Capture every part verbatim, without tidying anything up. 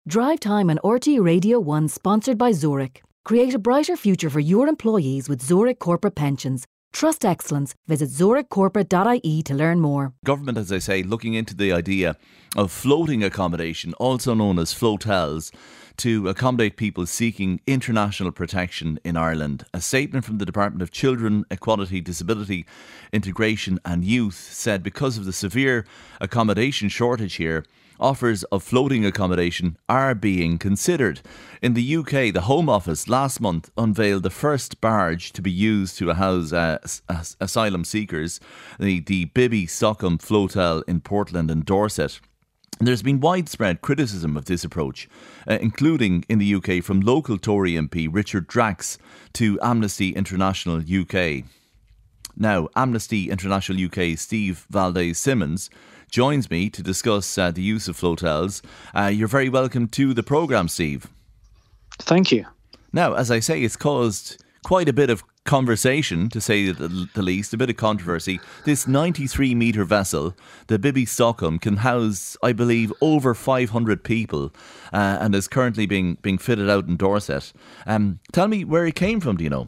Drive Time on R T Radio one, sponsored by Zurich. Create a brighter future for your employees with Zurich Corporate Pensions. Trust excellence. Visit zurich corporate dot I E to learn more. Government, as I say, looking into the idea of floating accommodation, also known as floatels, to accommodate people seeking international protection in Ireland. A statement from the Department of Children, Equality, Disability, Integration and Youth said because of the severe accommodation shortage here, offers of floating accommodation are being considered. In the U K, the Home Office last month unveiled the first barge to be used to house uh, as- asylum seekers, the, the Bibby Stockham Floatel in Portland and Dorset. There's been widespread criticism of this approach, uh, including in the U K from local Tory M P Richard Drax to Amnesty International U K. Now, Amnesty International U K Steve Valdez-Simmons joins me to discuss uh, the use of floatels. Uh, you're very welcome to the programme, Steve. Thank you. Now, as I say, it's caused quite a bit of conversation, to say the, the least, a bit of controversy. This ninety-three metre vessel, the Bibby Stockham, can house, I believe, over five hundred people uh, and is currently being being fitted out in Dorset. Um, tell me where it came from, do you know?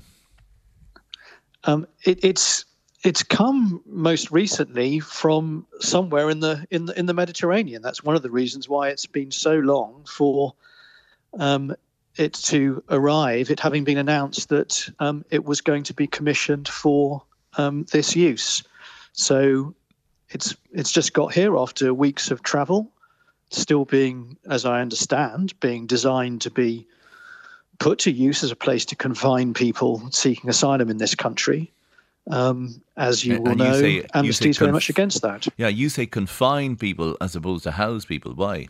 Um, it, it's it's come most recently from somewhere in the in the in the Mediterranean. That's one of the reasons why it's been so long for um, it to arrive. It having been announced that um, it was going to be commissioned for um, this use. So it's it's just got here after weeks of travel, still being, as I understand, being designed to be put to use as a place to confine people seeking asylum in this country. Um, as you And will you know, say- you Amnesty say is very conf- much against that. Yeah, you say confine people as opposed to house people. Why?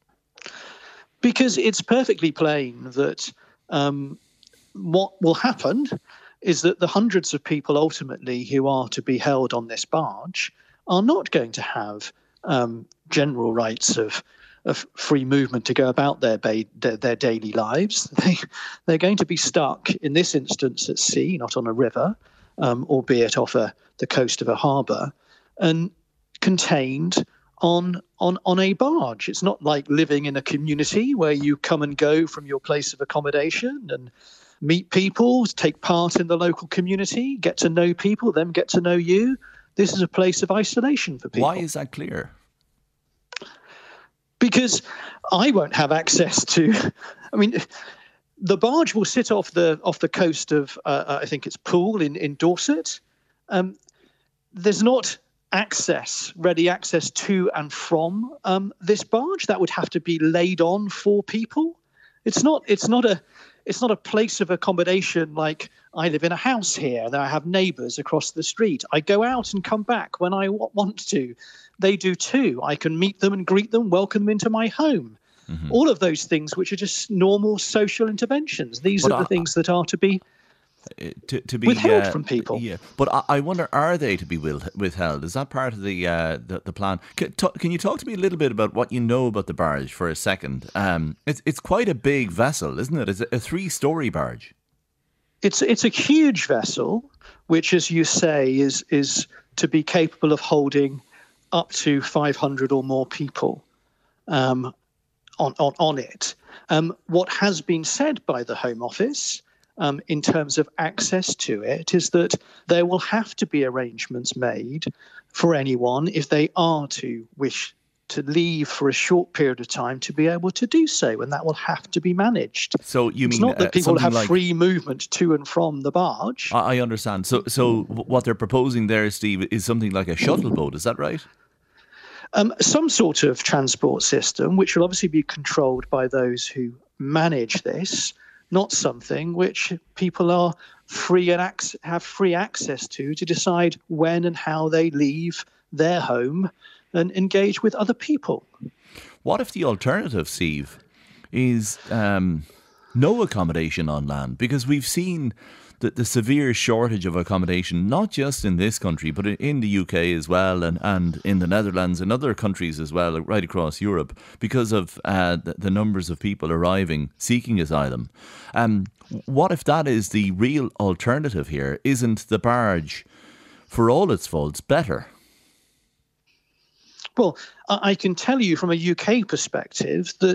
Because it's perfectly plain that um, what will happen is that the hundreds of people ultimately who are to be held on this barge are not going to have um, general rights of of free movement to go about their, ba- their their daily lives. They, they're going to be stuck, in this instance, at sea, not on a river, um, albeit off a, the coast of a harbour, and contained on, on, on a barge. It's not like living in a community where you come and go from your place of accommodation and meet people, take part in the local community, get to know people, them get to know you. This is a place of isolation for people. Why is that clear? Because I won't have access to. I mean, the barge will sit off the off the coast of uh, I think it's Poole in in Dorset. Um, there's not access, ready access to and from um, this barge. That would have to be laid on for people. It's not. It's not a. It's not a place of accommodation like I live in a house here and I have neighbours across the street. I go out and come back when I w- want to. They do too. I can meet them and greet them, welcome them into my home. Mm-hmm. All of those things which are just normal social interventions. These but are the I, things that are to be to, to be withheld uh, from people. Yeah, but I, I wonder, are they to be withheld? Is that part of the uh, the, the plan? Can, talk, can you talk to me a little bit about what you know about the barge for a second? Um, it's it's quite a big vessel, isn't it? It's a, a three-story barge. It's it's a huge vessel, which, as you say, is is to be capable of holding up to five hundred or more people um, on, on on it. Um, what has been said by the Home Office Um, in terms of access to it is that there will have to be arrangements made for anyone if they are to wish to leave for a short period of time to be able to do so, and that will have to be managed. So you it's mean not that uh, people have like, free movement to and from the barge. I, I understand. So so what they're proposing there, Steve, is something like a shuttle boat. Is that right? Um, some sort of transport system, which will obviously be controlled by those who manage this. Not something which people are free and ac- have free access to to decide when and how they leave their home and engage with other people. What if the alternative, Steve, is um, no accommodation on land? Because we've seen the, the severe shortage of accommodation, not just in this country, but in the U K as well, and, and in the Netherlands and other countries as well, right across Europe, because of uh, the, the numbers of people arriving seeking asylum. Um, what if that is the real alternative here? Isn't the barge, for all its faults, better? Well, I can tell you from a U K perspective that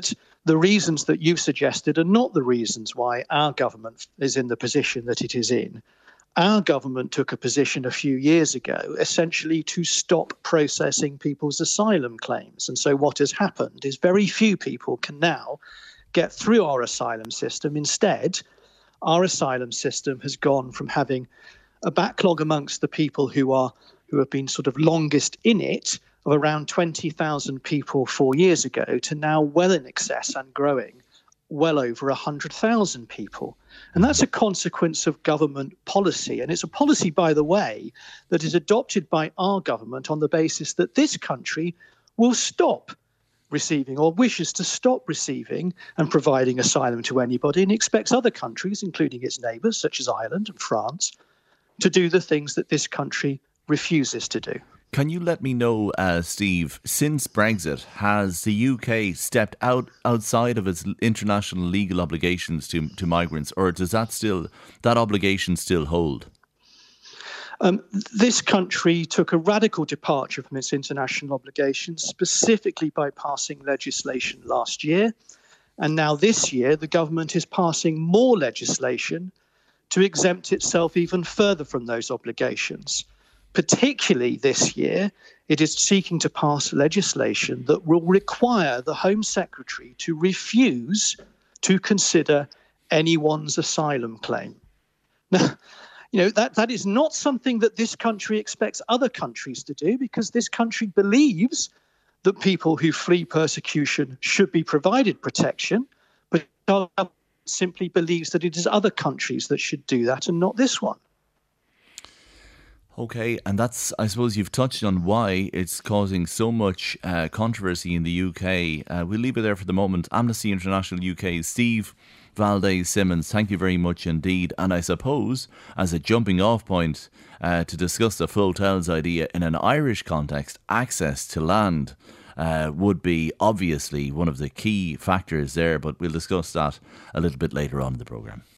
the reasons that you've suggested are not the reasons why our government is in the position that it is in. Our government took a position a few years ago, essentially to stop processing people's asylum claims. And so what has happened is very few people can now get through our asylum system. Instead, our asylum system has gone from having a backlog amongst the people who are who have been sort of longest in it of around twenty thousand people four years ago to now well in excess and growing well over one hundred thousand people. And that's a consequence of government policy. And it's a policy, by the way, that is adopted by our government on the basis that this country will stop receiving or wishes to stop receiving and providing asylum to anybody, and expects other countries, including its neighbours, such as Ireland and France, to do the things that this country refuses to do. Can you let me know, uh, Steve, since Brexit, has the U K stepped out outside of its international legal obligations to to migrants, or does that still that obligation still hold? Um, this country took a radical departure from its international obligations, specifically by passing legislation last year. And now this year, the government is passing more legislation to exempt itself even further from those obligations. Particularly this year, it is seeking to pass legislation that will require the Home Secretary to refuse to consider anyone's asylum claim. Now, you know, that, that is not something that this country expects other countries to do, because this country believes that people who flee persecution should be provided protection, but simply believes that it is other countries that should do that and not this one. Okay, and that's, I suppose you've touched on why it's causing so much uh, controversy in the U K. Uh, we'll leave it there for the moment. Amnesty International U K, Steve Valdez-Symonds, thank you very much indeed. And I suppose, as a jumping off point uh, to discuss the Floatels idea in an Irish context, access to land uh, would be obviously one of the key factors there, but we'll discuss that a little bit later on in the programme.